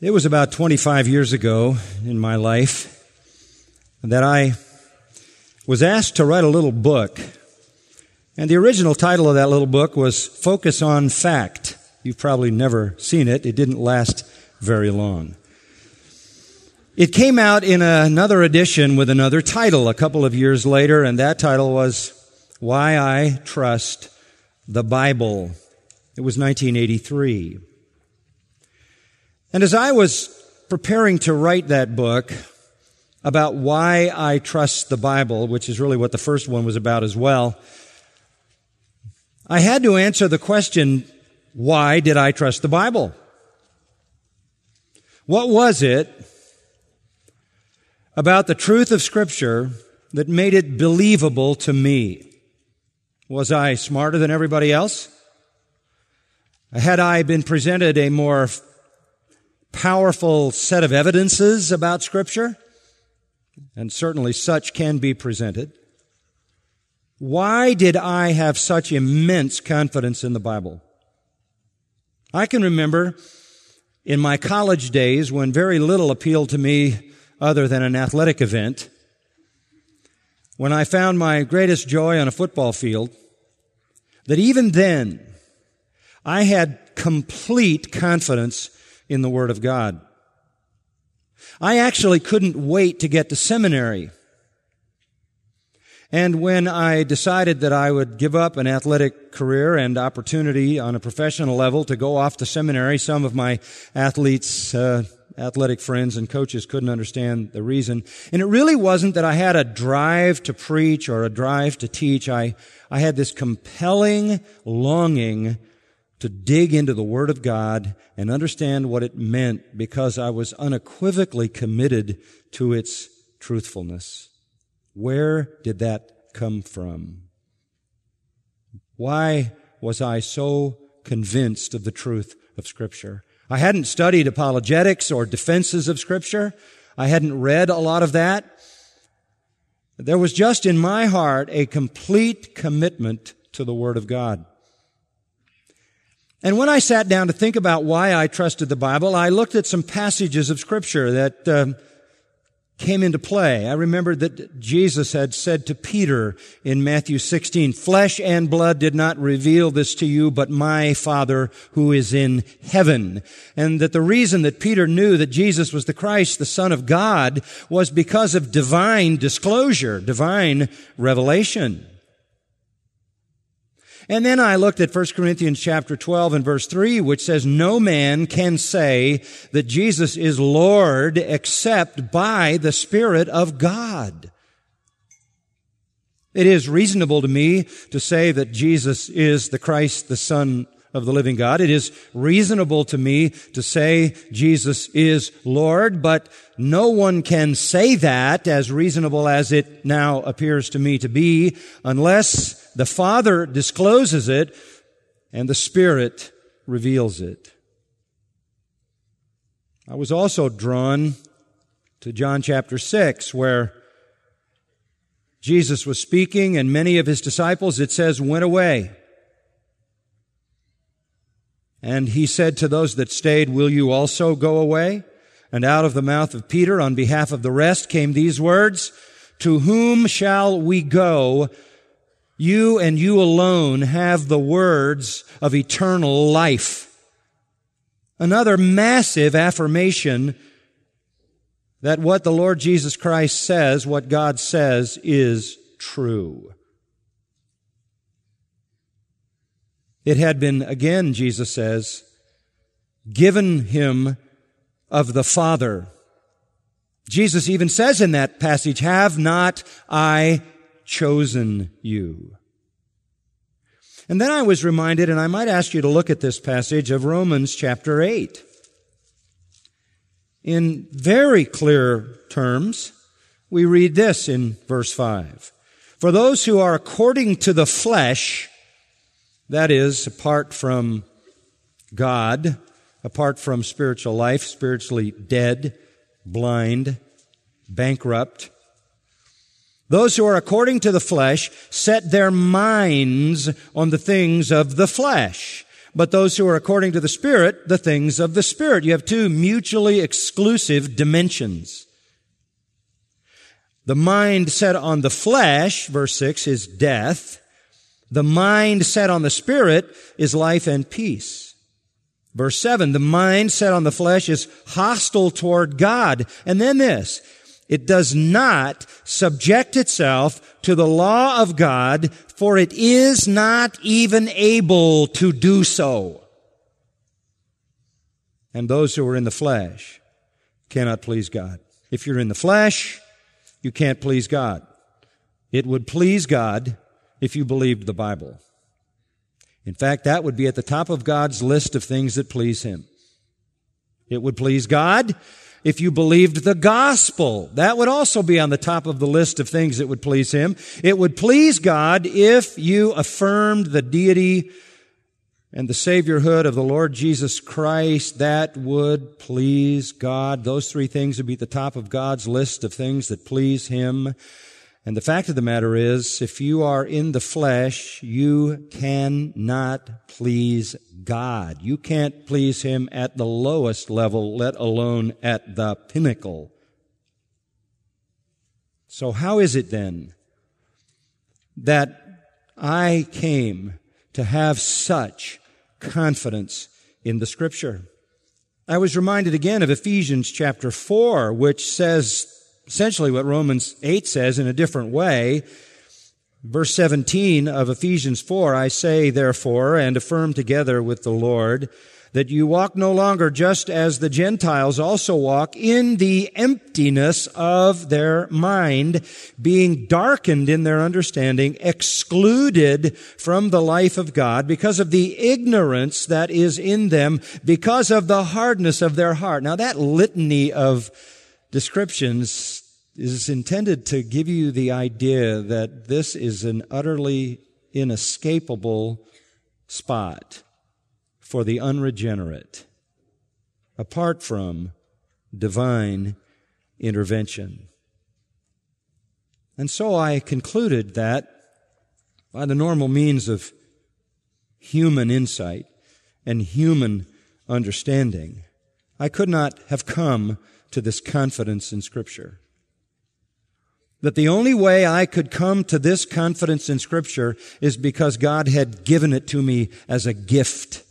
It was about 25 years ago in my life that I was asked to write a little book. And the original title of that little book was Focus on Fact. You've probably never seen it. It didn't last very long. It came out in another edition with another title a couple of years later, and that title was Why I Trust the Bible. It was 1983. And as I was preparing to write that book about why I trust the Bible, which is really what the first one was about as well, I had to answer the question, why did I trust the Bible? What was it about the truth of Scripture that made it believable to me? Was I smarter than everybody else? Had I been presented a more powerful set of evidences about Scripture? And certainly such can be presented. Why did I have such immense confidence in the Bible? I can remember in my college days when very little appealed to me other than an athletic event, when I found my greatest joy on a football field, that even then I had complete confidence in the Word of God. I actually couldn't wait to get to seminary. And when I decided that I would give up an athletic career and opportunity on a professional level to go off to seminary, some of my athletic friends and coaches couldn't understand the reason. And it really wasn't that I had a drive to preach or a drive to teach. I had this compelling longing to dig into the Word of God and understand what it meant because I was unequivocally committed to its truthfulness. Where did that come from? Why was I so convinced of the truth of Scripture? I hadn't studied apologetics or defenses of Scripture. I hadn't read a lot of that. There was just in my heart a complete commitment to the Word of God. And when I sat down to think about why I trusted the Bible, I looked at some passages of Scripture that came into play. I remembered that Jesus had said to Peter in Matthew 16, "Flesh and blood did not reveal this to you, but my Father who is in heaven." And that the reason that Peter knew that Jesus was the Christ, the Son of God, was because of divine disclosure, divine revelation. And then I looked at 1 Corinthians chapter 12 and verse 3, which says, "No man can say that Jesus is Lord except by the Spirit of God." It is reasonable to me to say that Jesus is the Christ, the Son of the living God. It is reasonable to me to say Jesus is Lord, but no one can say that as reasonable as it now appears to me to be unless the Father discloses it and the Spirit reveals it. I was also drawn to John chapter 6, where Jesus was speaking and many of his disciples, it says, went away. And he said to those that stayed, "Will you also go away?" And out of the mouth of Peter, on behalf of the rest, came these words, "To whom shall we go? You and you alone have the words of eternal life." Another massive affirmation that what the Lord Jesus Christ says, what God says, is true. It had been, again, Jesus says, given him of the Father. Jesus even says in that passage, "Have not I chosen you?" And then I was reminded, and I might ask you to look at this passage of Romans chapter 8. In very clear terms, we read this in verse 5. "For those who are according to the flesh," that is, apart from God, apart from spiritual life, spiritually dead, blind, bankrupt. "Those who are according to the flesh set their minds on the things of the flesh. but those who are according to the Spirit, the things of the Spirit. You have two mutually exclusive dimensions. The mind set on the flesh, verse 6, is death. The mind set on the Spirit is life and peace. Verse 7, the mind set on the flesh is hostile toward God. And then this, it does not subject itself to the law of God, for it is not even able to do so. And those who are in the flesh cannot please God. If you're in the flesh, you can't please God. It would please God if you believed the Bible. In fact, that would be at the top of God's list of things that please Him. It would please God if you believed the gospel. That would also be on the top of the list of things that would please Him. It would please God if you affirmed the deity and the saviorhood of the Lord Jesus Christ. That would please God. Those three things would be at the top of God's list of things that please Him. And the fact of the matter is, if you are in the flesh, you cannot please God. You can't please Him at the lowest level, let alone at the pinnacle. So how is it then that I came to have such confidence in the Scripture? I was reminded again of Ephesians chapter 4, which says essentially what Romans 8 says in a different way. Verse 17 of Ephesians 4, I say, therefore, and affirm together with the Lord, that you walk no longer just as the Gentiles also walk, in the emptiness of their mind, being darkened in their understanding, excluded from the life of God because of the ignorance that is in them, because of the hardness of their heart. Now that litany of descriptions is intended to give you the idea that this is an utterly inescapable spot for the unregenerate, apart from divine intervention. And so I concluded that by the normal means of human insight and human understanding, I could not have come to this confidence in Scripture. That the only way I could come to this confidence in Scripture is because God had given it to me as a gift.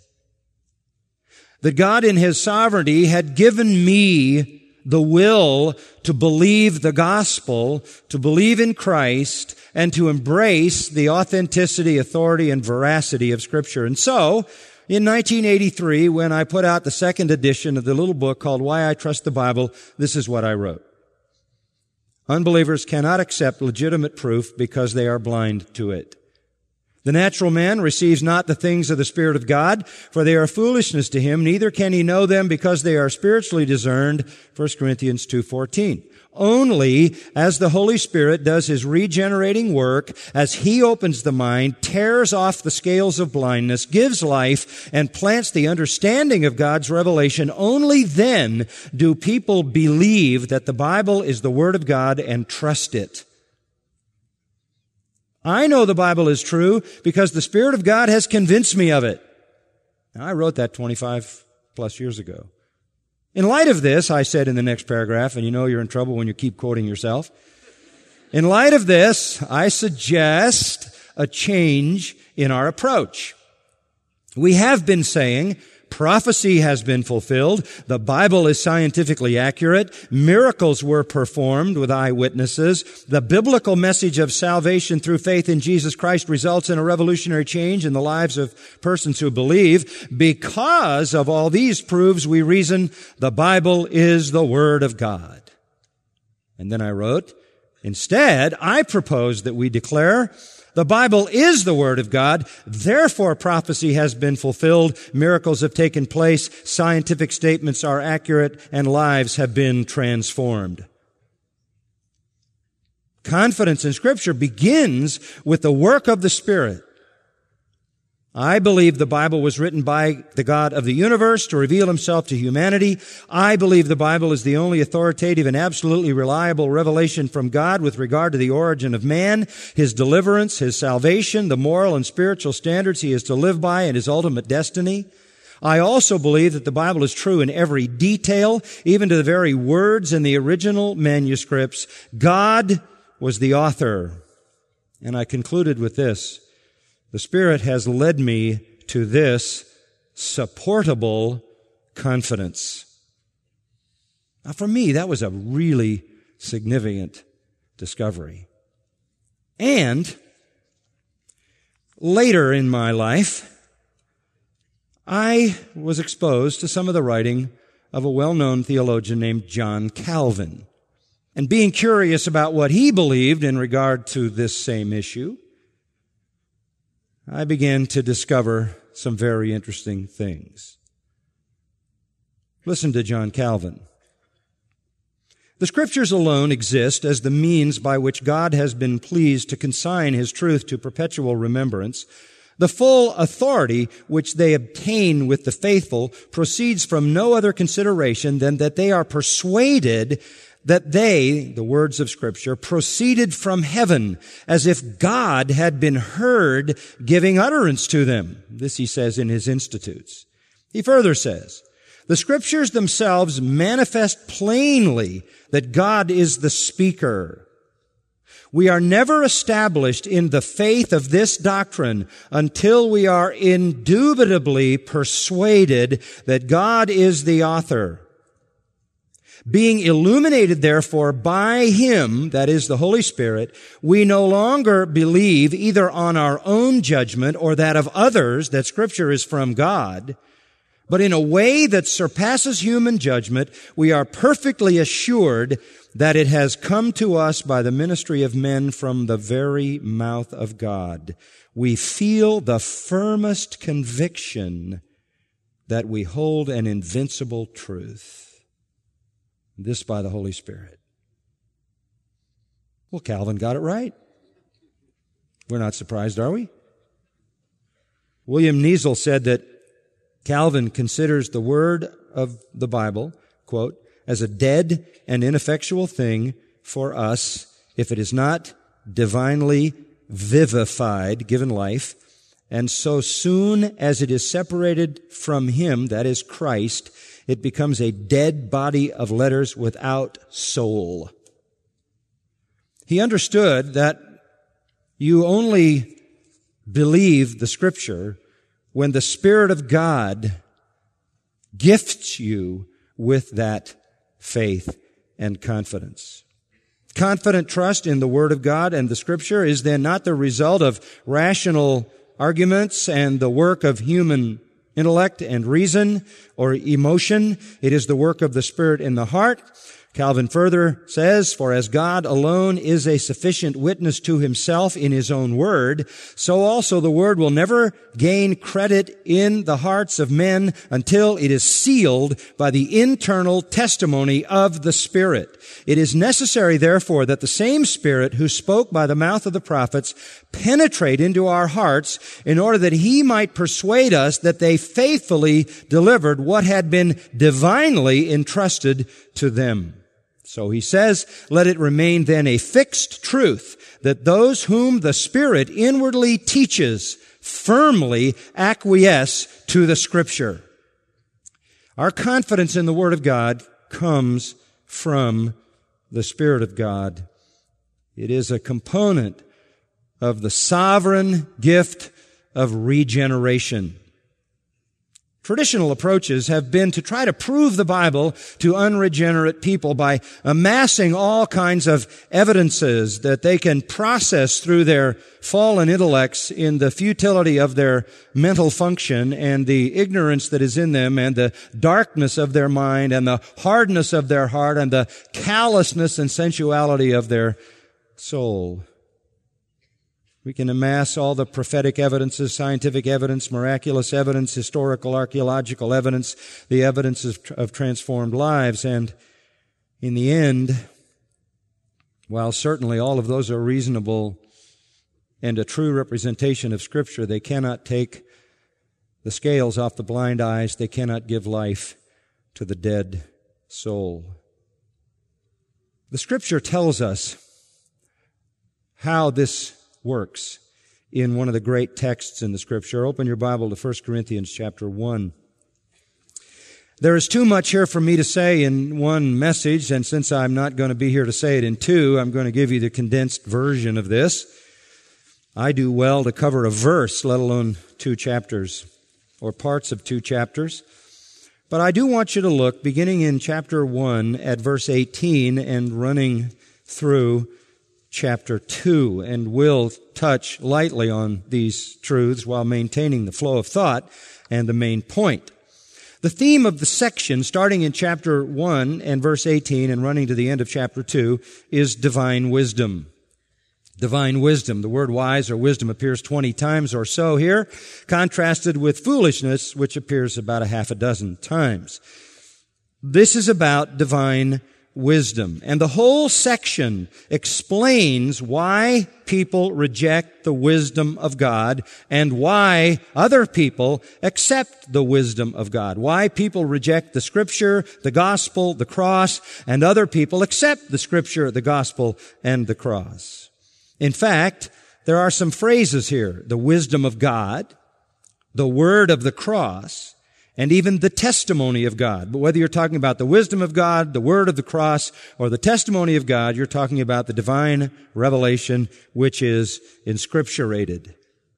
That God in His sovereignty had given me the will to believe the gospel, to believe in Christ, and to embrace the authenticity, authority, and veracity of Scripture. And so, in 1983, when I put out the second edition of the little book called Why I Trust the Bible, this is what I wrote. Unbelievers cannot accept legitimate proof because they are blind to it. The natural man receives not the things of the Spirit of God, for they are foolishness to him, neither can he know them because they are spiritually discerned, 1 Corinthians 2:14. Only as the Holy Spirit does His regenerating work, as He opens the mind, tears off the scales of blindness, gives life, and plants the understanding of God's revelation, only then do people believe that the Bible is the Word of God and trust it. I know the Bible is true because the Spirit of God has convinced me of it. Now, I wrote that 25 plus years ago. In light of this, I said in the next paragraph, and you know you're in trouble when you keep quoting yourself. In light of this, I suggest a change in our approach. We have been saying prophecy has been fulfilled. The Bible is scientifically accurate. Miracles were performed with eyewitnesses. The biblical message of salvation through faith in Jesus Christ results in a revolutionary change in the lives of persons who believe. Because of all these proofs, we reason the Bible is the Word of God. And then I wrote, instead, I propose that we declare the Bible is the Word of God, therefore prophecy has been fulfilled, miracles have taken place, scientific statements are accurate, and lives have been transformed. Confidence in Scripture begins with the work of the Spirit. I believe the Bible was written by the God of the universe to reveal himself to humanity. I believe the Bible is the only authoritative and absolutely reliable revelation from God with regard to the origin of man, his deliverance, his salvation, the moral and spiritual standards he is to live by, and his ultimate destiny. I also believe that the Bible is true in every detail, even to the very words in the original manuscripts. God was the author. And I concluded with this. The Spirit has led me to this supportable confidence. Now, for me, that was a really significant discovery. And later in my life, I was exposed to some of the writing of a well-known theologian named John Calvin. And being curious about what he believed in regard to this same issue, I began to discover some very interesting things. Listen to John Calvin. The Scriptures alone exist as the means by which God has been pleased to consign His truth to perpetual remembrance. The full authority which they obtain with the faithful proceeds from no other consideration than that they are persuaded that they, the words of Scripture, proceeded from heaven, as if God had been heard giving utterance to them. This he says in his Institutes. He further says, the Scriptures themselves manifest plainly that God is the speaker. We are never established in the faith of this doctrine until we are indubitably persuaded that God is the author. Being illuminated, therefore, by Him, that is the Holy Spirit, we no longer believe either on our own judgment or that of others that Scripture is from God, but in a way that surpasses human judgment, we are perfectly assured that it has come to us by the ministry of men from the very mouth of God. We feel the firmest conviction that we hold an invincible truth. This by the Holy Spirit. Well, Calvin got it right. We're not surprised, are we? William Niesel said that Calvin considers the word of the Bible, quote, as a dead and ineffectual thing for us if it is not divinely vivified, given life, and so soon as it is separated from Him, that is Christ, it becomes a dead body of letters without soul. He understood that you only believe the Scripture when the Spirit of God gifts you with that faith and confidence. Confident trust in the Word of God and the Scripture is then not the result of rational arguments and the work of human intellect and reason or emotion. It is the work of the Spirit in the heart. Calvin further says, for as God alone is a sufficient witness to Himself in His own Word, so also the Word will never gain credit in the hearts of men until it is sealed by the internal testimony of the Spirit. It is necessary, therefore, that the same Spirit who spoke by the mouth of the prophets penetrate into our hearts in order that He might persuade us that they faithfully delivered what had been divinely entrusted to them. So he says, let it remain then a fixed truth that those whom the Spirit inwardly teaches firmly acquiesce to the Scripture. Our confidence in the Word of God comes from the Spirit of God. It is a component of the sovereign gift of regeneration. Traditional approaches have been to try to prove the Bible to unregenerate people by amassing all kinds of evidences that they can process through their fallen intellects in the futility of their mental function and the ignorance that is in them and the darkness of their mind and the hardness of their heart and the callousness and sensuality of their soul. We can amass all the prophetic evidences, scientific evidence, miraculous evidence, historical, archaeological evidence, the evidence of transformed lives. And in the end, while certainly all of those are reasonable and a true representation of Scripture, they cannot take the scales off the blind eyes. They cannot give life to the dead soul. The Scripture tells us how this works in one of the great texts in the Scripture. Open your Bible to 1 Corinthians chapter 1. There is too much here for me to say in one message, and since I'm not going to be here to say it in two, I'm going to give you the condensed version of this. I do well to cover a verse, let alone 2 chapters, or parts of 2 chapters. But I do want you to look, beginning in chapter 1 at verse 18 and running through chapter 2, and we'll touch lightly on these truths while maintaining the flow of thought and the main point. The theme of the section, starting in chapter 1 and verse 18 and running to the end of chapter 2, is divine wisdom. Divine wisdom. The word wise or wisdom appears 20 times or so here, contrasted with foolishness, which appears about a half a dozen times. This is about divine wisdom. And the whole section explains why people reject the wisdom of God and why other people accept the wisdom of God. Why people reject the Scripture, the gospel, the cross, and other people accept the Scripture, the gospel, and the cross. In fact, there are some phrases here: the wisdom of God, the word of the cross, and even the testimony of God. But whether you're talking about the wisdom of God, the word of the cross, or the testimony of God, you're talking about the divine revelation which is inscripturated.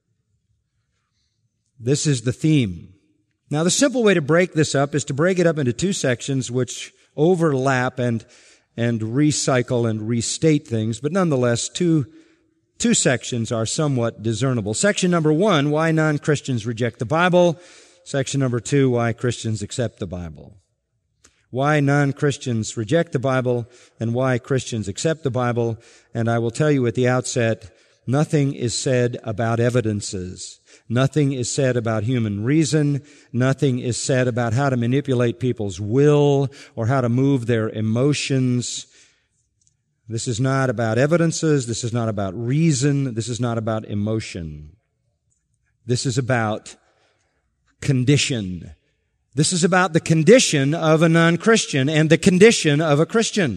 This is the theme. Now, the simple way to break this up is to break it up into 2 sections which overlap and recycle and restate things, but nonetheless, two sections are somewhat discernible. Section number 1, why non-Christians reject the Bible. Section number 2, why Christians accept the Bible. Why non-Christians reject the Bible and why Christians accept the Bible. And I will tell you at the outset, nothing is said about evidences. Nothing is said about human reason. Nothing is said about how to manipulate people's will or how to move their emotions. This is not about evidences. This is not about reason. This is not about emotion. This is about condition. This is about the condition of a non-Christian and the condition of a Christian.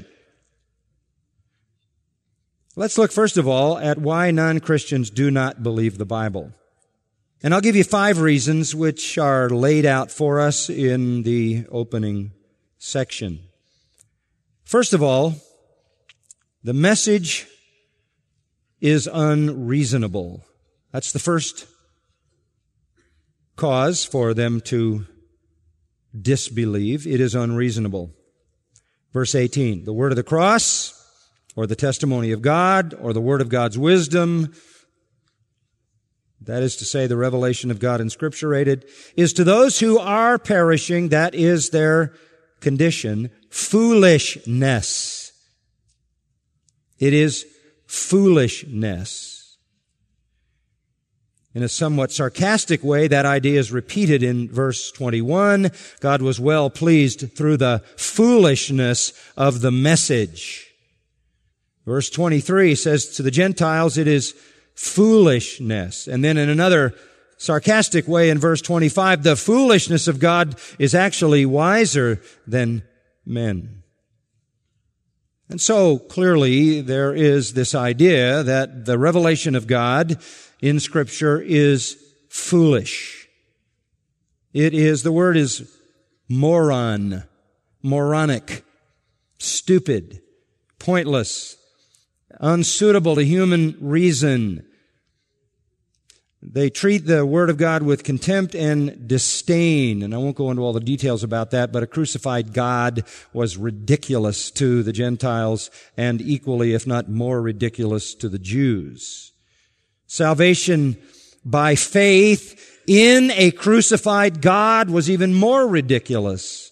Let's look first of all at why non-Christians do not believe the Bible. And I'll give you 5 reasons which are laid out for us in the opening section. First of all, the message is unreasonable. That's the first cause for them to disbelieve. It is unreasonable. Verse 18, the word of the cross, or the testimony of God, or the word of God's wisdom, that is to say, the revelation of God inscripturated, is to those who are perishing, that is their condition, foolishness. It is foolishness. In a somewhat sarcastic way, that idea is repeated in verse 21. God was well pleased through the foolishness of the message. Verse 23 says to the Gentiles, it is foolishness. And then in another sarcastic way in verse 25, the foolishness of God is actually wiser than men. And so clearly there is this idea that the revelation of God in Scripture is foolish. It is, the word is moron, moronic, stupid, pointless, unsuitable to human reason. They treat the Word of God with contempt and disdain. And I won't go into all the details about that, but a crucified God was ridiculous to the Gentiles and equally, if not more ridiculous, to the Jews. Salvation by faith in a crucified God was even more ridiculous.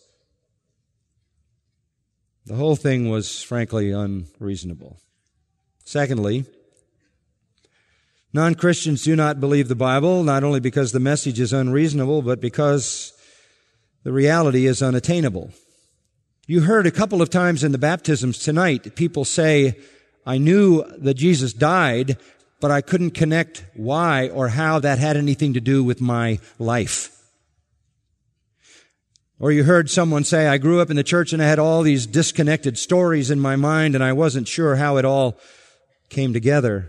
The whole thing was, frankly, unreasonable. Secondly, non-Christians do not believe the Bible, not only because the message is unreasonable, but because the reality is unattainable. You heard a couple of times in the baptisms tonight, people say, I knew that Jesus died, but I couldn't connect why or how that had anything to do with my life. Or you heard someone say, I grew up in the church and I had all these disconnected stories in my mind and I wasn't sure how it all came together.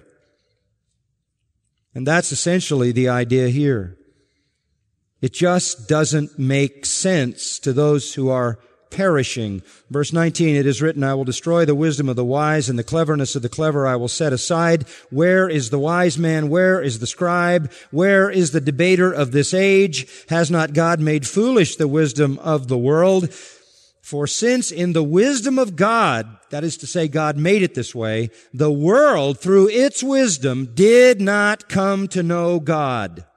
And that's essentially the idea here. It just doesn't make sense to those who are perishing. Verse 19, it is written, I will destroy the wisdom of the wise, and the cleverness of the clever I will set aside. Where is the wise man? Where is the scribe? Where is the debater of this age? Has not God made foolish the wisdom of the world? For since in the wisdom of God, that is to say, God made it this way, the world through its wisdom did not come to know God.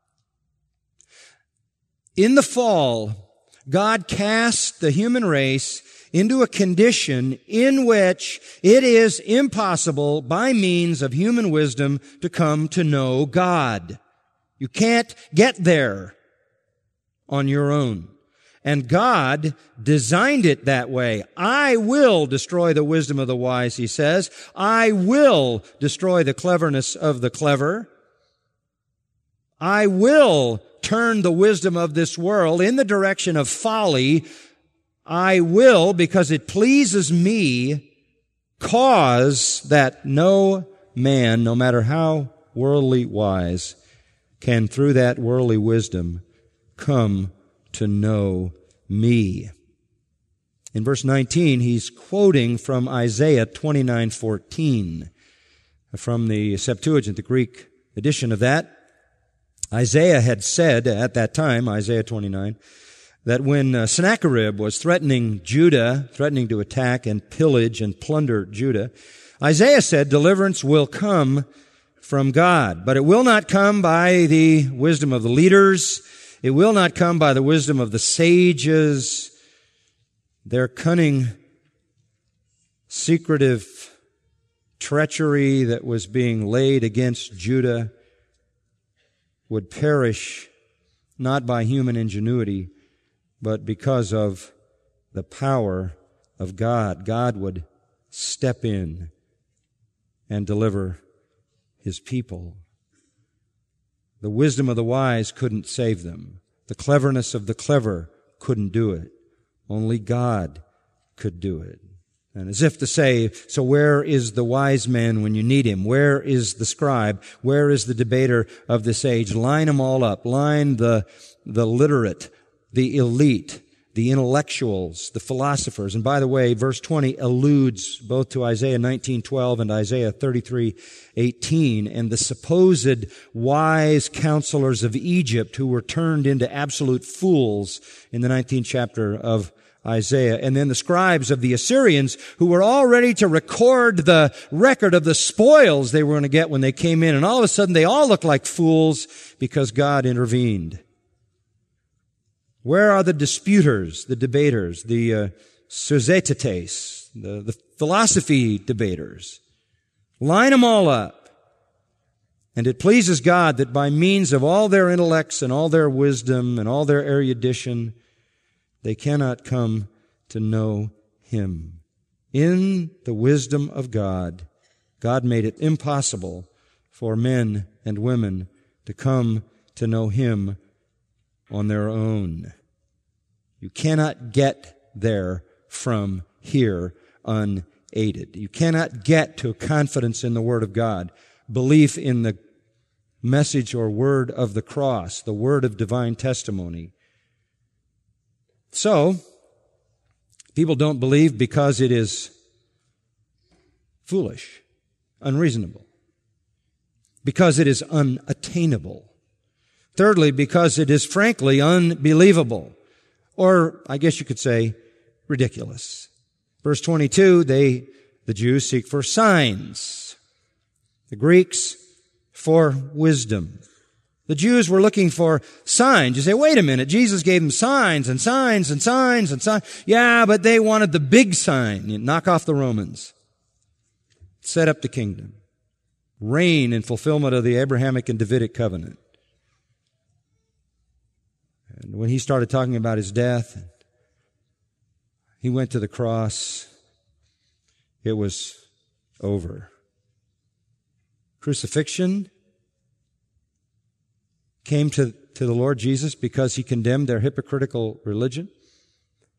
In the fall, God cast the human race into a condition in which it is impossible by means of human wisdom to come to know God. You can't get there on your own. And God designed it that way. I will destroy the wisdom of the wise, he says. I will destroy the cleverness of the clever. I will turn the wisdom of this world in the direction of folly. I will, because it pleases me, cause that no man, no matter how worldly wise, can through that worldly wisdom come to know me. In verse 19, he's quoting from Isaiah 29:14, from the Septuagint, the Greek edition of that. Isaiah had said at that time, Isaiah 29, that when Sennacherib was threatening Judah, threatening to attack and pillage and plunder Judah, Isaiah said deliverance will come from God, but it will not come by the wisdom of the leaders. It will not come by the wisdom of the sages. Their cunning, secretive treachery that was being laid against Judah would perish not by human ingenuity, but because of the power of God. God would step in and deliver his people. The wisdom of the wise couldn't save them. The cleverness of the clever couldn't do it. Only God could do it. And as if to say, so where is the wise man when you need him? Where is the scribe? Where is the debater of this age? Line them all up. Line the literate, the elite, the intellectuals, the philosophers. And by the way, verse 20 alludes both to Isaiah 19:12 and Isaiah 33:18, and the supposed wise counselors of Egypt who were turned into absolute fools in the 19th chapter of Isaiah, and then the scribes of the Assyrians who were all ready to record the record of the spoils they were going to get when they came in, and all of a sudden they all look like fools because God intervened. Where are the disputers, the debaters, the sozetites, the philosophy debaters? Line them all up. And it pleases God that by means of all their intellects and all their wisdom and all their erudition, they cannot come to know him. In the wisdom of God, God made it impossible for men and women to come to know him on their own. You cannot get there from here unaided. You cannot get to confidence in the Word of God, belief in the message or word of the cross, the word of divine testimony. So, people don't believe because it is foolish, unreasonable, because it is unattainable. Thirdly, because it is frankly unbelievable, or I guess you could say ridiculous. Verse 22, the Jews seek for signs. The Greeks for wisdom. The Jews were looking for signs. You say, wait a minute, Jesus gave them signs and signs and signs and signs. Yeah, but they wanted the big sign. You knock off the Romans. Set up the kingdom. Reign in fulfillment of the Abrahamic and Davidic covenant. And when he started talking about his death, he went to the cross, it was over. Crucifixion came to the Lord Jesus because he condemned their hypocritical religion.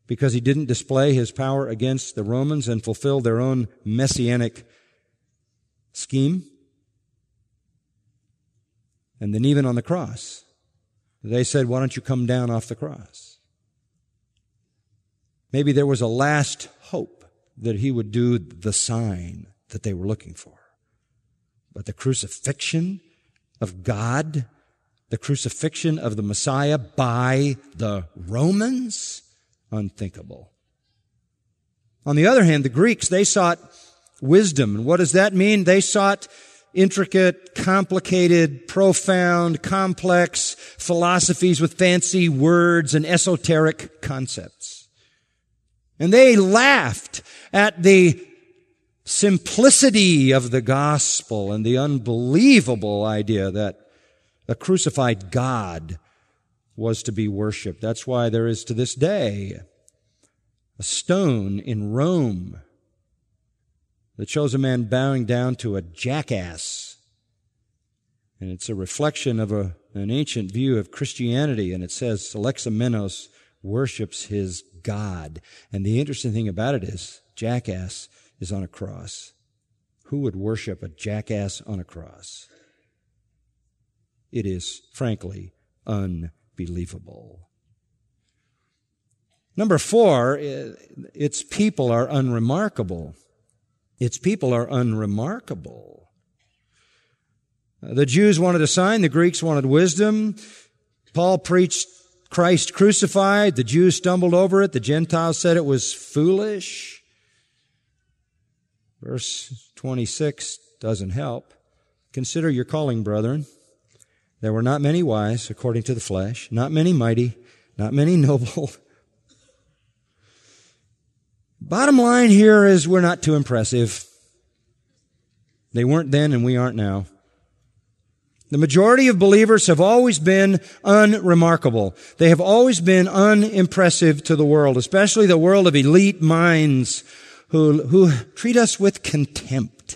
because he didn't display his power against the Romans and fulfill their own messianic scheme. And then even on the cross, they said, why don't you come down off the cross? Maybe there was a last hope that he would do the sign that they were looking for. But the crucifixion of God, the crucifixion of the Messiah by the Romans, unthinkable. On the other hand, the Greeks, they sought wisdom. And what does that mean? They sought intricate, complicated, profound, complex philosophies with fancy words and esoteric concepts. And they laughed at the simplicity of the gospel and the unbelievable idea that a crucified God was to be worshiped. That's why there is to this day a stone in Rome that shows a man bowing down to a jackass. And it's a reflection of an ancient view of Christianity, and it says Alexamenos worships his God. And the interesting thing about it is, jackass is on a cross. Who would worship a jackass on a cross? It is, frankly, unbelievable. Number 4, its people are unremarkable. Its people are unremarkable. The Jews wanted a sign, the Greeks wanted wisdom. Paul preached Christ crucified, the Jews stumbled over it, the Gentiles said it was foolish. Verse 26 doesn't help. Consider your calling, brethren. There were not many wise according to the flesh, not many mighty, not many noble. Bottom line here is we're not too impressive. They weren't then and we aren't now. The majority of believers have always been unremarkable. They have always been unimpressive to the world, especially the world of elite minds who treat us with contempt.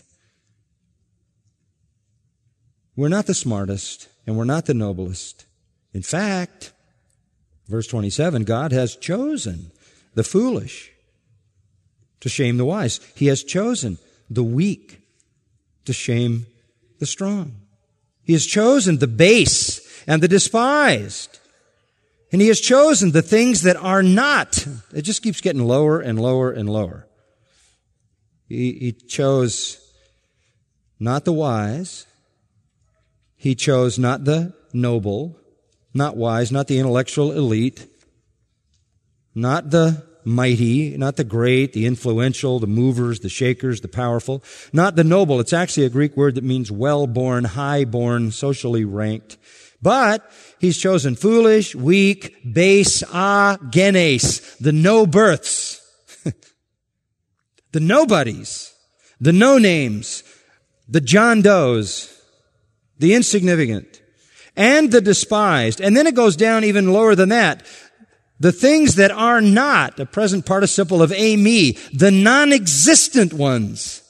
We're not the smartest and we're not the noblest. In fact, verse 27, God has chosen the foolish to shame the wise. He has chosen the weak to shame the strong. He has chosen the base and the despised. And he has chosen the things that are not. It just keeps getting lower and lower and lower. He chose not the wise. He chose not the noble, not wise, not the intellectual elite, not the mighty, not the great, the influential, the movers, the shakers, the powerful, not the noble. It's actually a Greek word that means well-born, high-born, socially ranked. But he's chosen foolish, weak, base, agenes, the no-births, the nobodies, the no-names, the John Does, the insignificant, and the despised. And then it goes down even lower than that. The things that are not, a present participle of me, the non-existent ones.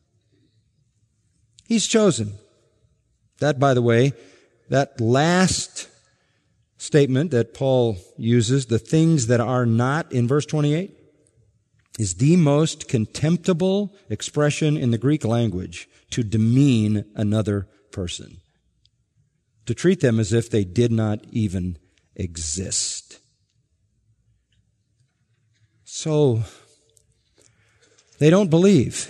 He's chosen. That, by the way, that last statement that Paul uses, the things that are not, in verse 28, is the most contemptible expression in the Greek language to demean another person. To treat them as if they did not even exist. So, they don't believe.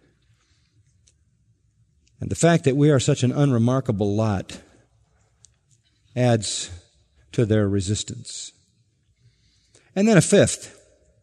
And the fact that we are such an unremarkable lot adds to their resistance. And then a fifth.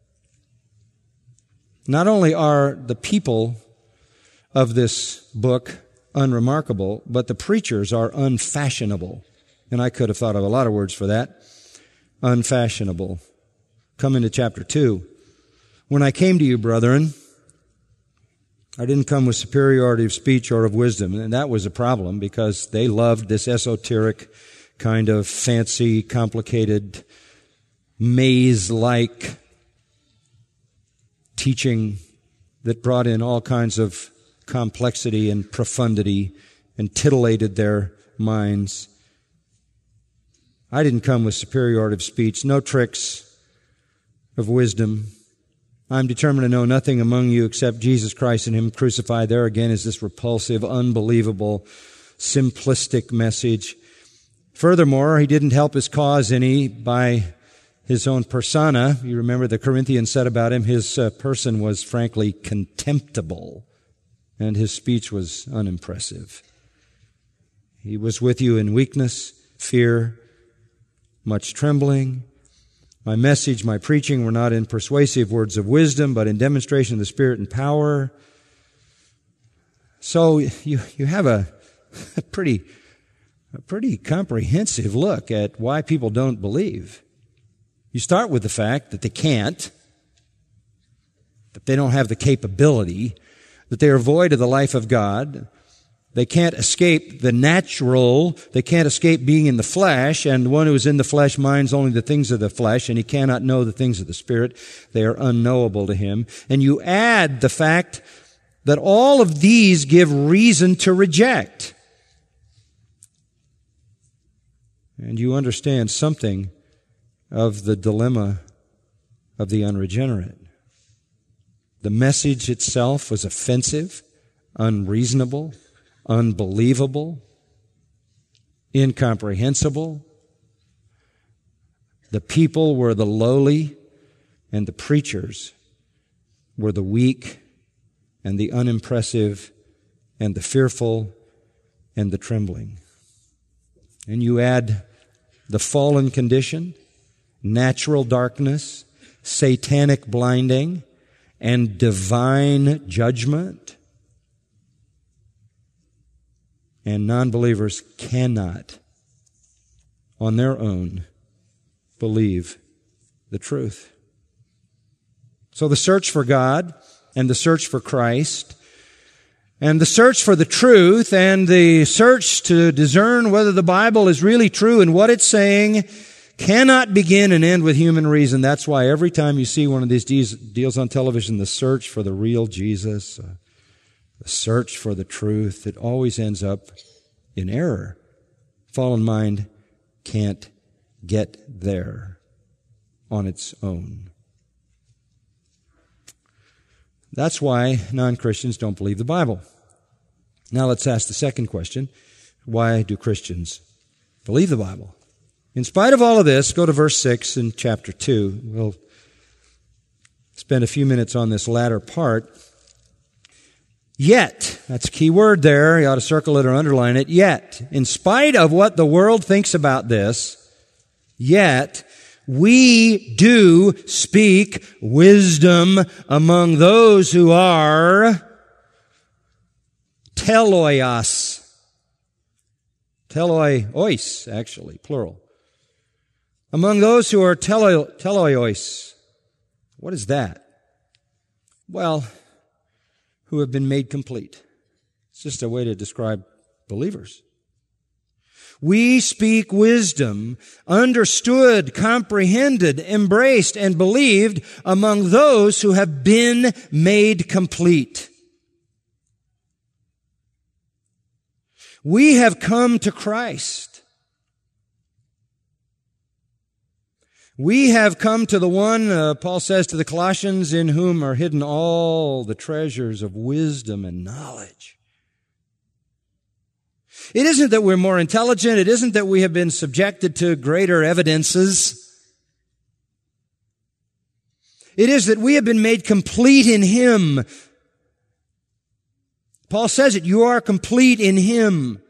Not only are the people of this book unremarkable, but the preachers are unfashionable. And I could have thought of a lot of words for that. Unfashionable. Come into chapter 2. When I came to you, brethren, I didn't come with superiority of speech or of wisdom. And that was a problem because they loved this esoteric kind of fancy, complicated, maze-like teaching that brought in all kinds of complexity and profundity and titillated their minds. I didn't come with superiority of speech, no tricks, of wisdom. I'm determined to know nothing among you except Jesus Christ and Him crucified. There again is this repulsive, unbelievable, simplistic message. Furthermore, he didn't help his cause any by his own persona. You remember the Corinthians said about him, his person was frankly contemptible, and his speech was unimpressive. He was with you in weakness, fear, much trembling. My message, my preaching were not in persuasive words of wisdom, but in demonstration of the Spirit and power. So you have a pretty comprehensive look at why people don't believe. You start with the fact that they can't, that they don't have the capability, that they are void of the life of God. They can't escape the natural. They can't escape being in the flesh, and one who is in the flesh minds only the things of the flesh, and he cannot know the things of the Spirit. They are unknowable to him. And you add the fact that all of these give reason to reject. And you understand something of the dilemma of the unregenerate. The message itself was offensive, unreasonable, unbelievable, incomprehensible. The people were the lowly, and the preachers were the weak, and the unimpressive, and the fearful, and the trembling. And you add the fallen condition, natural darkness, satanic blinding, and divine judgment. And non-believers cannot, on their own, believe the truth. So the search for God and the search for Christ and the search for the truth and the search to discern whether the Bible is really true and what it's saying cannot begin and end with human reason. That's why every time you see one of these deals on television, the search for the real Jesus, the search for the truth, it always ends up in error. Fallen mind can't get there on its own. That's why non-Christians don't believe the Bible. Now let's ask the second question. Why do Christians believe the Bible? In spite of all of this, go to verse 6 in chapter 2. We'll spend a few minutes on this latter part. Yet, that's a key word there. You ought to circle it or underline it. Yet, in spite of what the world thinks about this, yet we do speak wisdom among those who are teloios. Teloios, actually, plural. Among those who are teloios. What is that? Well, who have been made complete. It's just a way to describe believers. We speak wisdom, understood, comprehended, embraced, and believed among those who have been made complete. We have come to Christ. We have come to the one, Paul says to the Colossians, in whom are hidden all the treasures of wisdom and knowledge. It isn't that we're more intelligent. It isn't that we have been subjected to greater evidences. It is that we have been made complete in Him. Paul says it, you are complete in Him.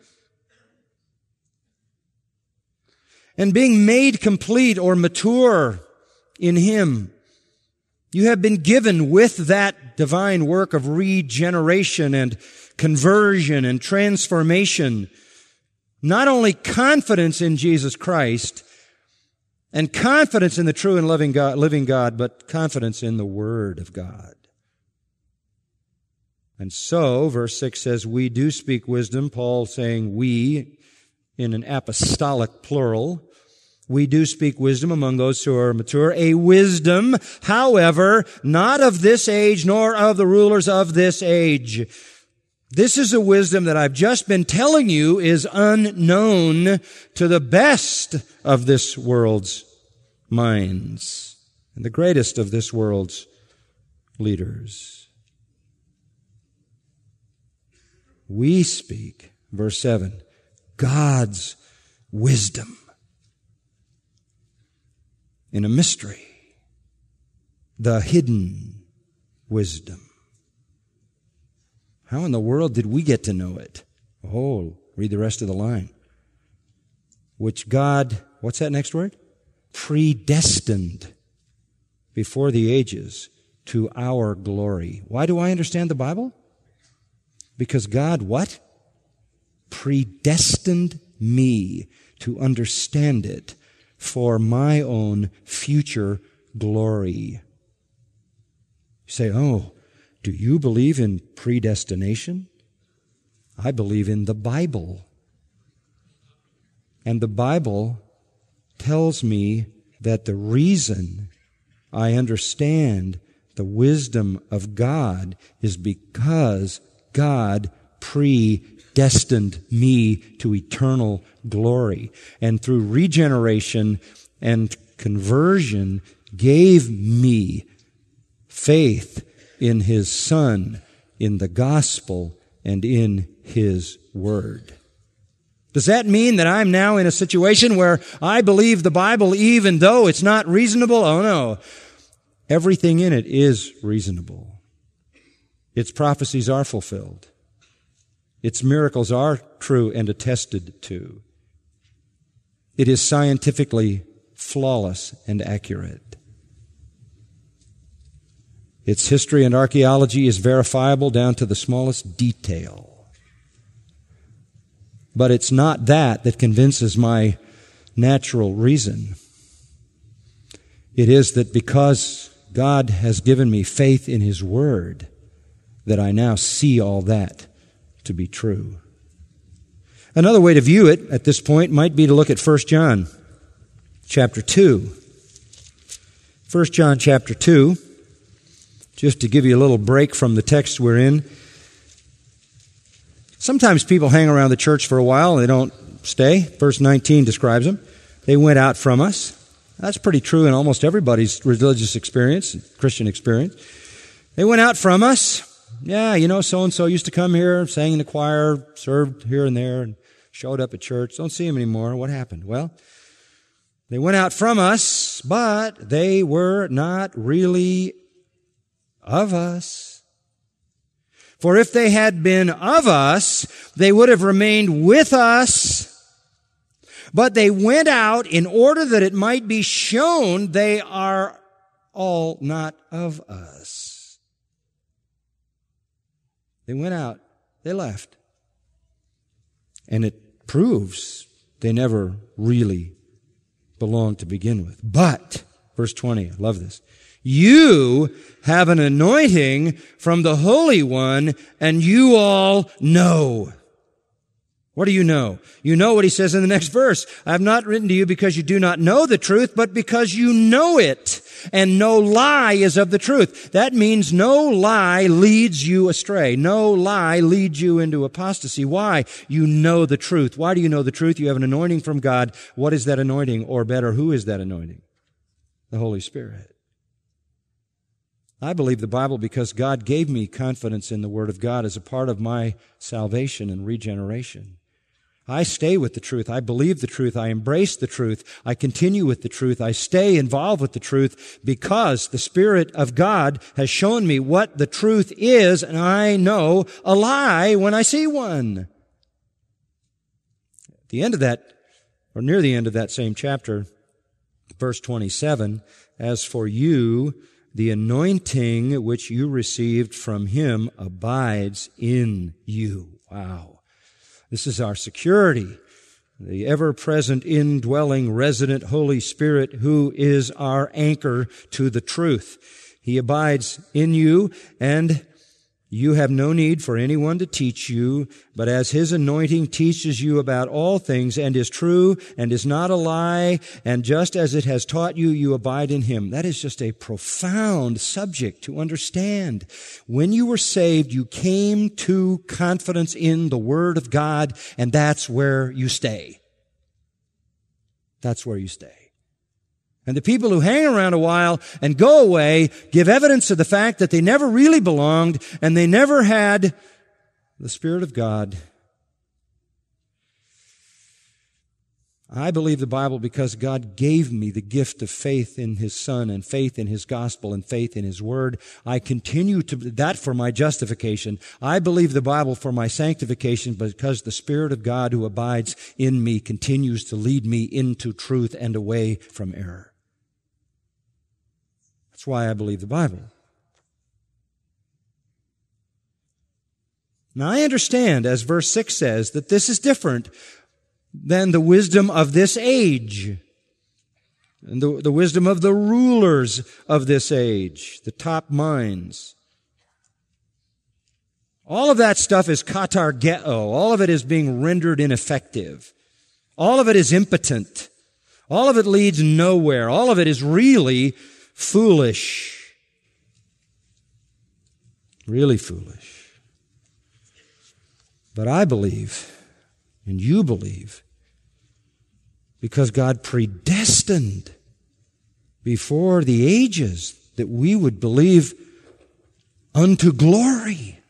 And being made complete or mature in Him, you have been given with that divine work of regeneration and conversion and transformation, not only confidence in Jesus Christ and confidence in the true and living God, but confidence in the Word of God. And so, verse 6 says, we do speak wisdom, Paul saying we in an apostolic plural. We do speak wisdom among those who are mature, a wisdom, however, not of this age, nor of the rulers of this age. This is a wisdom that I've just been telling you is unknown to the best of this world's minds. and the greatest of this world's leaders. We speak, verse 7, God's wisdom in a mystery, the hidden wisdom. How in the world did we get to know it? Oh, read the rest of the line. Which God, what's that next word? Predestined before the ages to our glory. Why do I understand the Bible? Because God, what? Predestined me to understand it for my own future glory. You say, oh, do you believe in predestination? I believe in the Bible. And the Bible tells me that the reason I understand the wisdom of God is because God predestined me to eternal glory. And through regeneration and conversion gave me faith in His Son, in the gospel, and in His Word. Does that mean that I'm now in a situation where I believe the Bible even though it's not reasonable? Oh no. Everything in it is reasonable. Its prophecies are fulfilled. Its miracles are true and attested to. It is scientifically flawless and accurate. Its history and archaeology is verifiable down to the smallest detail. But it's not that convinces my natural reason. It is that because God has given me faith in His Word, that I now see all that to be true. Another way to view it at this point might be to look at 1 John chapter 2. 1 John chapter 2, just to give you a little break from the text we're in. Sometimes people hang around the church for a while and they don't stay. Verse 19 describes them. They went out from us. That's pretty true in almost everybody's religious experience, Christian experience. They went out from us. Yeah, so-and-so used to come here, sang in the choir, served here and there, and showed up at church. Don't see him anymore. What happened? Well, they went out from us, but they were not really of us. For if they had been of us, they would have remained with us. But they went out in order that it might be shown they are all not of us. They went out. They left. And it proves they never really belonged to begin with. But, verse 20, I love this. You have an anointing from the Holy One, and you all know. What do you know? You know what he says in the next verse. I have not written to you because you do not know the truth, but because you know it, and no lie is of the truth. That means no lie leads you astray. No lie leads you into apostasy. Why? You know the truth. Why do you know the truth? You have an anointing from God. What is that anointing? Or better, who is that anointing? The Holy Spirit. I believe the Bible because God gave me confidence in the Word of God as a part of my salvation and regeneration. I stay with the truth. I believe the truth. I embrace the truth. I continue with the truth. I stay involved with the truth because the Spirit of God has shown me what the truth is, and I know a lie when I see one. At the end of that, or near the end of that same chapter, verse 27, as for you, the anointing which you received from Him abides in you. Wow. This is our security, the ever-present, indwelling, resident Holy Spirit who is our anchor to the truth. He abides in you, and you have no need for anyone to teach you, but as His anointing teaches you about all things and is true and is not a lie, and just as it has taught you, you abide in Him. That is just a profound subject to understand. When you were saved, you came to confidence in the Word of God, and that's where you stay. That's where you stay. And the people who hang around a while and go away give evidence of the fact that they never really belonged and they never had the Spirit of God. I believe the Bible because God gave me the gift of faith in His Son and faith in His gospel and faith in His Word. I continue to, that for my justification. I believe the Bible for my sanctification because the Spirit of God who abides in me continues to lead me into truth and away from error. That's why I believe the Bible. Now I understand, as verse 6 says, that this is different than the wisdom of this age, and the wisdom of the rulers of this age, the top minds. All of that stuff is katargeo. All of it is being rendered ineffective. All of it is impotent. All of it leads nowhere. All of it is really foolish. Really foolish. But I believe, and you believe, because God predestined before the ages that we would believe unto glory.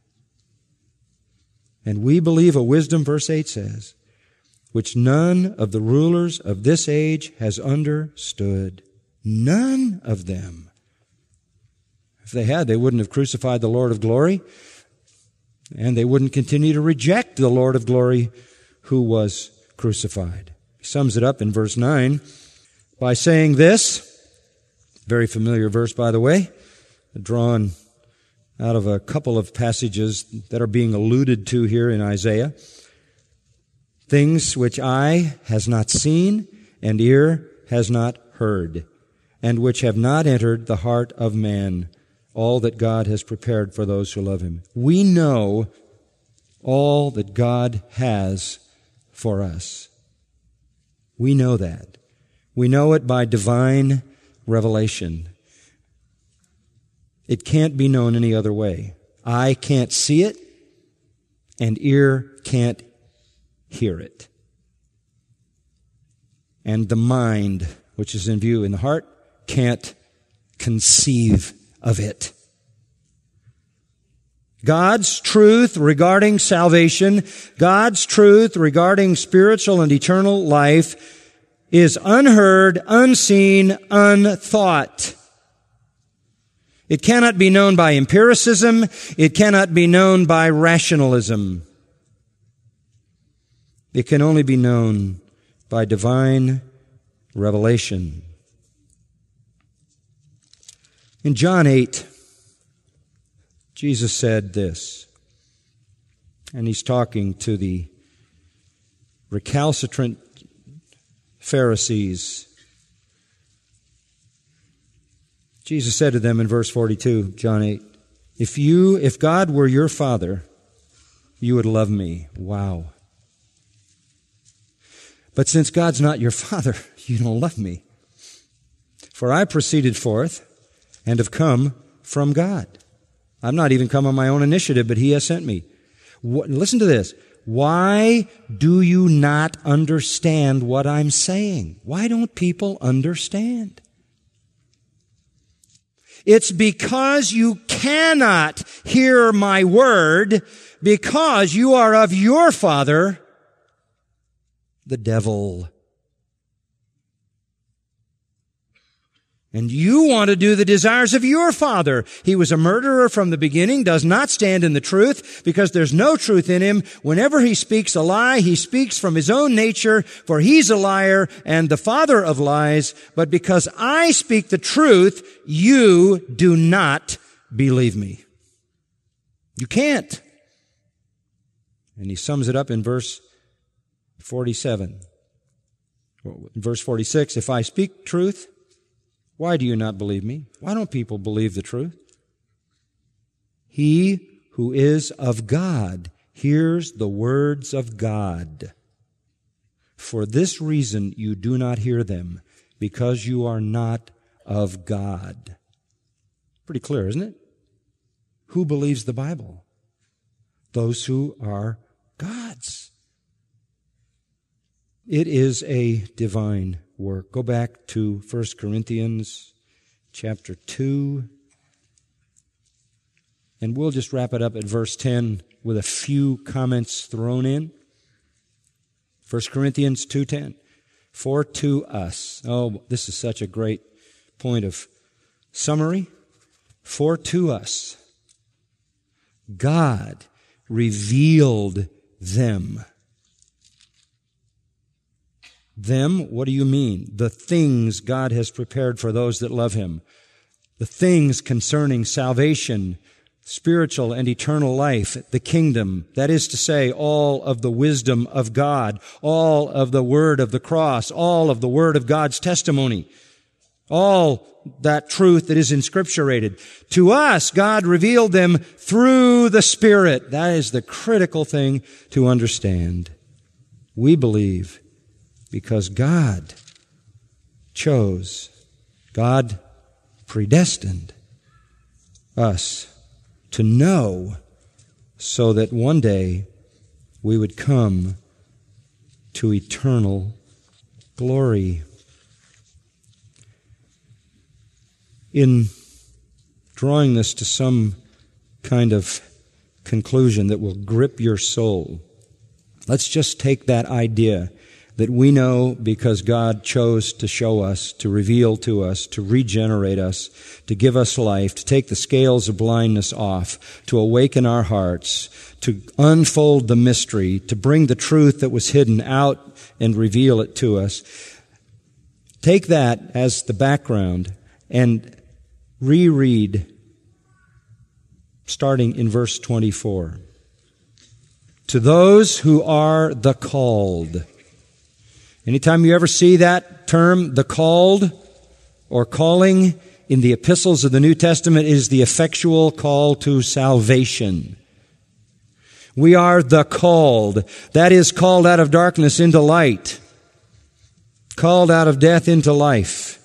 And we believe a wisdom, verse 8 says, which none of the rulers of this age has understood. None of them. If they had, they wouldn't have crucified the Lord of glory, and they wouldn't continue to reject the Lord of glory who was crucified. He sums it up in verse 9 by saying this, very familiar verse, by the way, drawn out of a couple of passages that are being alluded to here in Isaiah. Things which eye has not seen and ear has not heard, and which have not entered the heart of man, all that God has prepared for those who love Him. We know all that God has for us. We know that. We know it by divine revelation. It can't be known any other way. Eye can't see it, and ear can't hear it. And the mind, which is in view in the heart, can't conceive of it. God's truth regarding salvation, God's truth regarding spiritual and eternal life is unheard, unseen, unthought. It cannot be known by empiricism. It cannot be known by rationalism. It can only be known by divine revelation. In John 8, Jesus said this, and He's talking to the recalcitrant Pharisees. Jesus said to them in verse 42, John 8, if God were your Father, you would love me. Wow. But since God's not your Father, you don't love me. For I proceeded forth and have come from God. I've not even come on my own initiative, but He has sent me. Listen to this. Why do you not understand what I'm saying? Why don't people understand? It's because you cannot hear my word because you are of your father, the devil. And you want to do the desires of your father. He was a murderer from the beginning, does not stand in the truth, because there's no truth in him. Whenever he speaks a lie, he speaks from his own nature, for he's a liar and the father of lies. But because I speak the truth, you do not believe me. You can't. And he sums it up in verse 47. In verse 46, if I speak truth, why do you not believe me? Why don't people believe the truth? He who is of God hears the words of God. For this reason you do not hear them, because you are not of God. Pretty clear, isn't it? Who believes the Bible? Those who are God's. It is a divine work. Go back to 1 Corinthians chapter 2. And we'll just wrap it up at verse 10 with a few comments thrown in. 1 Corinthians 2:10. For to us. Oh, this is such a great point of summary. For to us, God revealed them. Them, what do you mean? The things God has prepared for those that love Him. The things concerning salvation, spiritual and eternal life, the kingdom, that is to say, all of the wisdom of God, all of the word of the cross, all of the word of God's testimony, all that truth that is inscripturated. To us, God revealed them through the Spirit. That is the critical thing to understand. We believe because God chose, God predestined us to know so that one day we would come to eternal glory. In drawing this to some kind of conclusion that will grip your soul, let's just take that idea that we know because God chose to show us, to reveal to us, to regenerate us, to give us life, to take the scales of blindness off, to awaken our hearts, to unfold the mystery, to bring the truth that was hidden out and reveal it to us. Take that as the background and reread starting in verse 24. To those who are the called. Anytime you ever see that term, the called or calling, in the epistles of the New Testament, it is the effectual call to salvation. We are the called. That is, called out of darkness into light. Called out of death into life.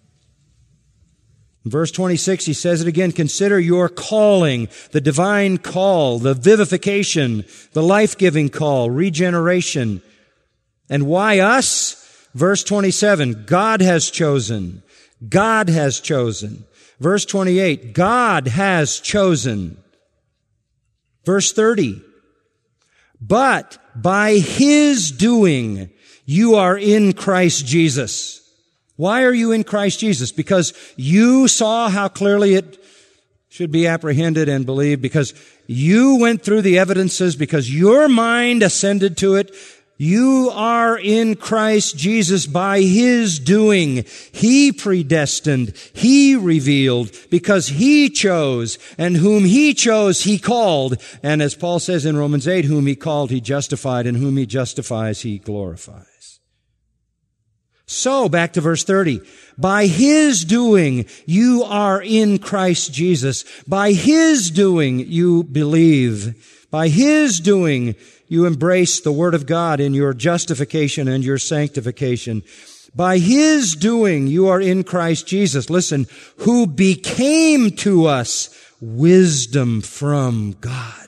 In verse 26, he says it again, consider your calling, the divine call, the vivification, the life-giving call, regeneration. And why us? Verse 27, God has chosen. God has chosen. Verse 28, God has chosen. Verse 30, but by His doing you are in Christ Jesus. Why are you in Christ Jesus? Because you saw how clearly it should be apprehended and believed, because you went through the evidences, because your mind ascended to it. You are in Christ Jesus by His doing. He predestined. He revealed because He chose, and whom He chose, He called. And as Paul says in Romans 8, whom He called, He justified, and whom He justifies, He glorifies. So, back to verse 30. By His doing, you are in Christ Jesus. By His doing, you believe. By His doing, you embrace the Word of God in your justification and your sanctification. By His doing, you are in Christ Jesus. Listen, who became to us wisdom from God.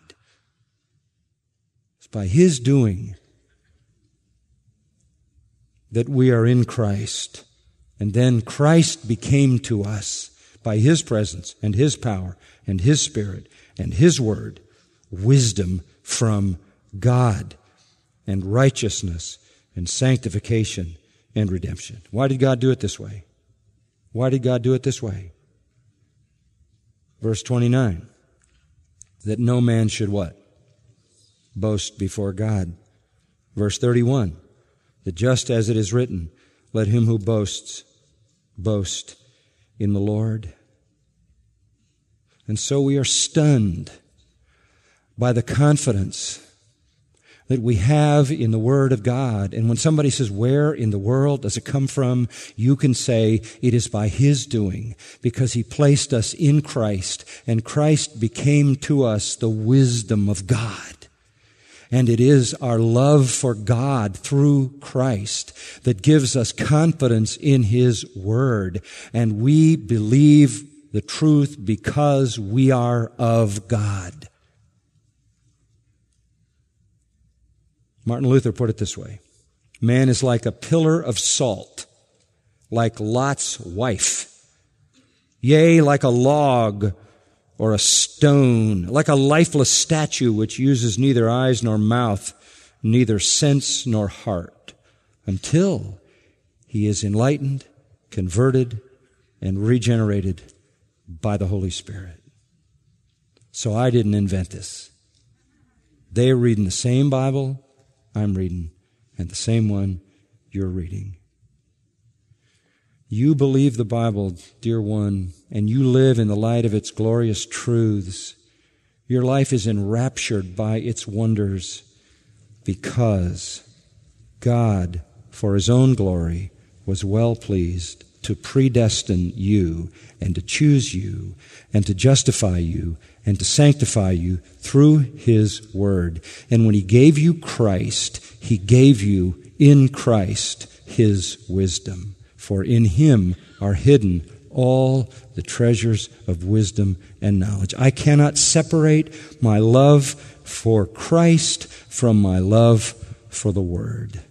It's by His doing that we are in Christ. And then Christ became to us by His presence and His power and His Spirit and His Word, wisdom from God, and righteousness and sanctification and redemption. Why did God do it this way? Why did God do it this way? Verse 29, that no man should what? Boast before God. Verse 31, that just as it is written, let him who boasts, boast in the Lord. And so we are stunned by the confidence that we have in the Word of God. And when somebody says, where in the world does it come from? You can say, it is by His doing, because He placed us in Christ, and Christ became to us the wisdom of God. And it is our love for God through Christ that gives us confidence in His Word. And we believe the truth because we are of God. Martin Luther put it this way: man is like a pillar of salt like Lot's wife. Yea, like a log or a stone, like a lifeless statue which uses neither eyes nor mouth, neither sense nor heart, until he is enlightened, converted, and regenerated by the Holy Spirit. So I didn't invent this. They're reading the same Bible I'm reading, and the same one you're reading. You believe the Bible, dear one, and you live in the light of its glorious truths. Your life is enraptured by its wonders because God, for His own glory, was well pleased to predestine you and to choose you and to justify you and to sanctify you through His Word. And when He gave you Christ, He gave you in Christ His wisdom. For in Him are hidden all the treasures of wisdom and knowledge. I cannot separate my love for Christ from my love for the Word.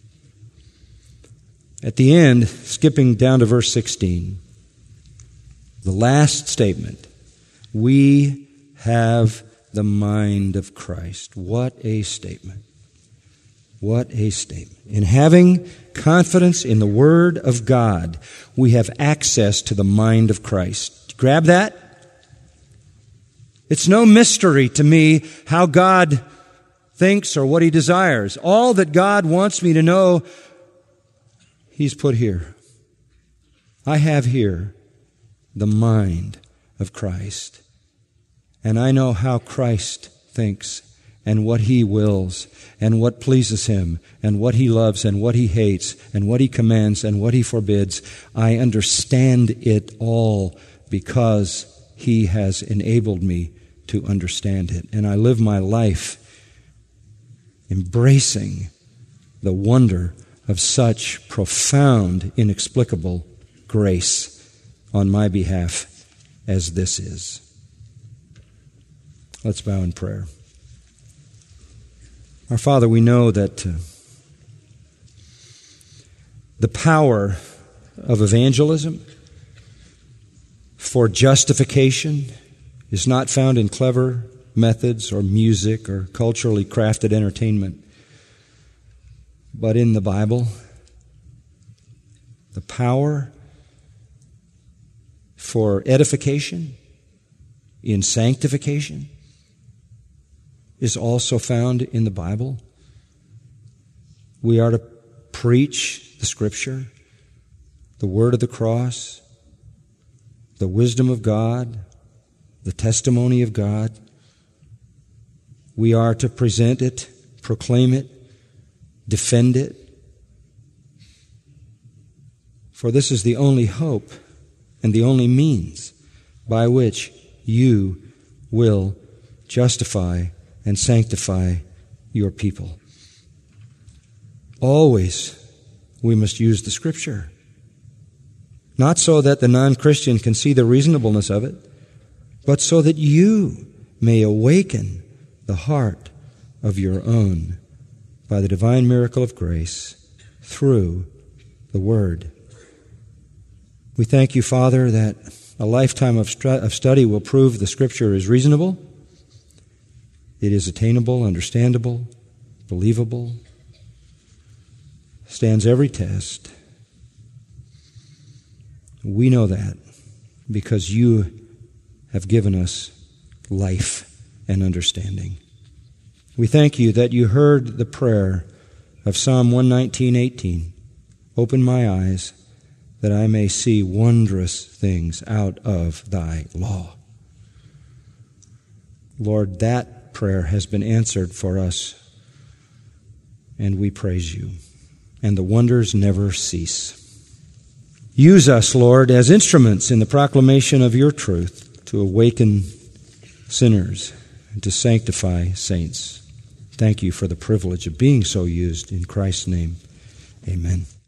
At the end, skipping down to verse 16, the last statement, we have the mind of Christ. What a statement. What a statement. In having confidence in the Word of God, we have access to the mind of Christ. Grab that? It's no mystery to me how God thinks or what He desires. All that God wants me to know, He's put here. I have here the mind of Christ. And I know how Christ thinks and what He wills and what pleases Him and what He loves and what He hates and what He commands and what He forbids. I understand it all because He has enabled me to understand it. And I live my life embracing the wonder of such profound, inexplicable grace on my behalf as this is. Let's bow in prayer. Our Father, we know that the power of evangelism for justification is not found in clever methods or music or culturally crafted entertainment, but in the Bible. The power for edification in sanctification is also found in the Bible. We are to preach the Scripture, the word of the cross, the wisdom of God, the testimony of God. We are to present it, proclaim it, defend it. For this is the only hope and the only means by which you will justify and sanctify your people. Always we must use the Scripture. Not so that the non-Christian can see the reasonableness of it, but so that you may awaken the heart of your own by the divine miracle of grace through the Word. We thank you, Father, that a lifetime of study will prove the Scripture is reasonable, it is attainable, understandable, believable, stands every test. We know that because you have given us life and understanding. We thank you that you heard the prayer of Psalm 119:18. Open my eyes that I may see wondrous things out of thy law. Lord, that prayer has been answered for us, and we praise you. And the wonders never cease. Use us, Lord, as instruments in the proclamation of your truth to awaken sinners and to sanctify saints. Thank you for the privilege of being so used. In Christ's name, amen.